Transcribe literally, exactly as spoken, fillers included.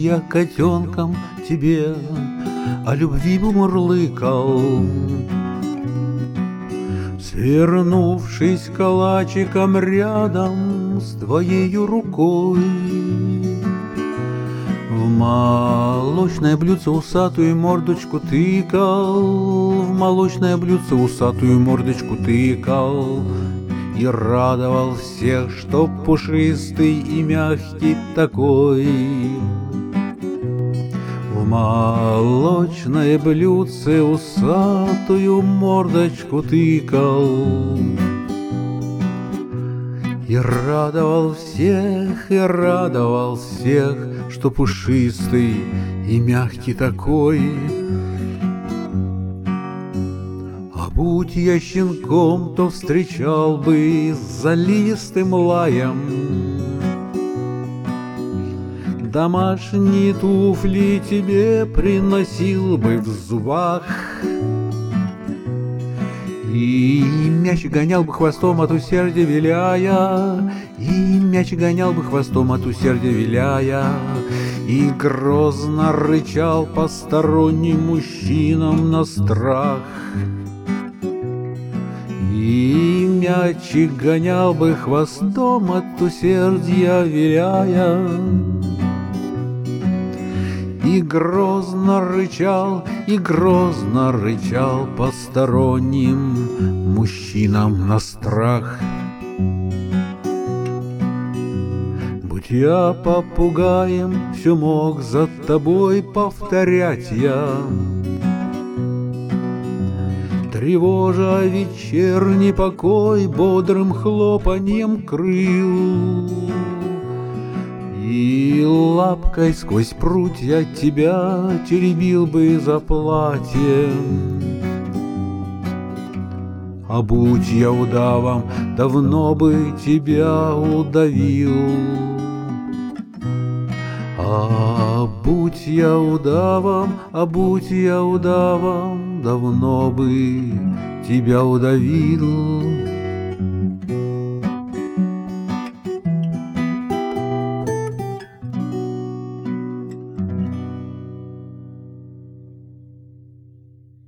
я котенком тебе о любви бы мурлыкал, свернувшись калачиком рядом с твоею рукой. В молочное блюдце усатую мордочку тыкал, в молочное блюдце усатую мордочку тыкал и радовал всех, что пушистый и мягкий такой. В молочное блюдце усатую мордочку тыкал и радовал всех, и радовал всех, что пушистый и мягкий такой. А будь я щенком, то встречал бы с заливистым лаем домашние туфли тебе приносил бы в зубах, и мяч гонял бы хвостом от усердия виляя, и мяч гонял бы хвостом от усердия виляя, и грозно рычал посторонним мужчинам на страх. И мячик гонял бы хвостом от усердия виляя, и грозно рычал, и грозно рычал посторонним мужчинам на страх. Будь я попугаем, все мог за тобой повторять я, тревожа вечерний покой бодрым хлопаньем крыл. И лапкой сквозь прутья тебя теребил бы за платье. А будь я удавом, давно бы тебя удавил. А будь я удавом, а будь я удавом, давно бы тебя удавил.